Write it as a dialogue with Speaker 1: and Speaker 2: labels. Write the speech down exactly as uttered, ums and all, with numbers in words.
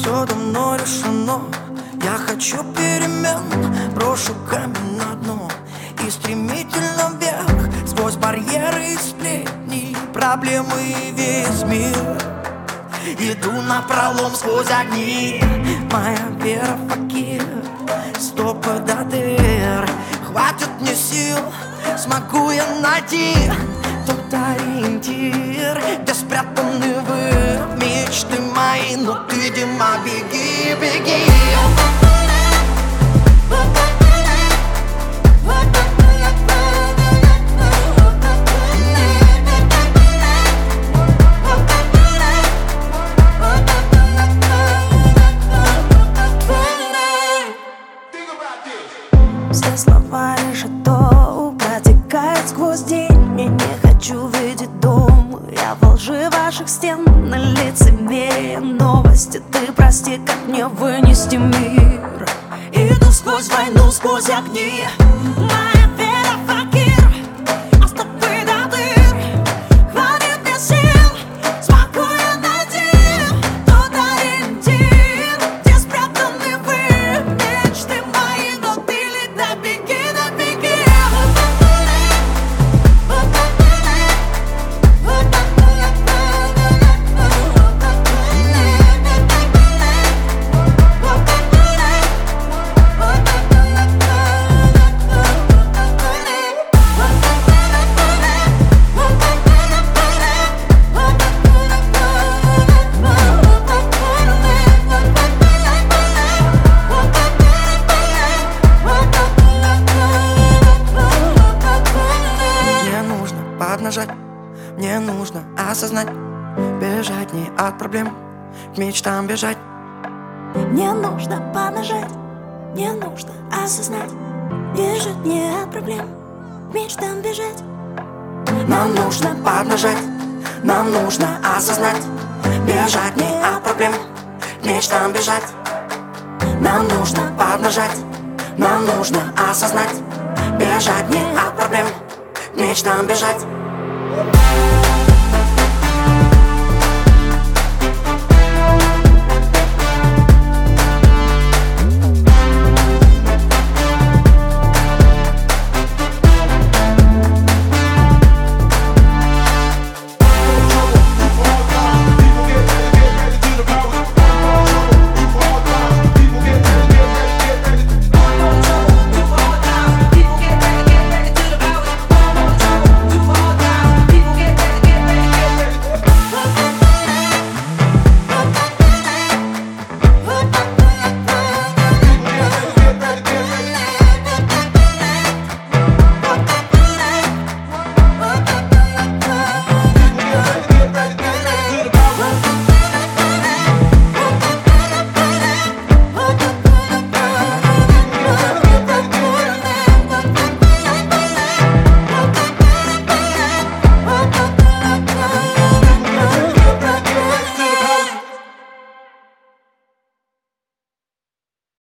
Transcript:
Speaker 1: Все давно решено, я хочу перемен. Брошу камень на дно и стремительно вверх. Сквозь барьеры и сплетни, проблемы и весь мир. Иду напролом сквозь огни. Моя вера факир, стопы до дыр. Хватит мне сил, смогу я найти тот ориентир, где спрятаны вы, мечты мои. Но ты, Дима, беги, беги.
Speaker 2: Все слова решето протекают сквозь день. Я не хочу видеть дом, я во лжи ваших стен. На лицемерие новости, ты прости, как мне вынести мир. Иду сквозь войну, сквозь огни. Моя вера факир, а стопы до дыр. Хватит мне сил, смогу я найти тот ориентир, где спрятаны вы, мечты мои. Но ты ли да беги, да беги.
Speaker 1: Поднажать, мне нужно осознать, бежать не от проблем, к мечтам бежать.
Speaker 2: Мне нужно поднажать, мне нужно осознать, бежать не от проблем, к мечтам бежать.
Speaker 1: Нам нужно поднажать, нам нужно осознать, бежать не от проблем, к мечтам бежать. Нам нужно поднажать, нам нужно осознать, бежать не от проблем, к мечтам бежать.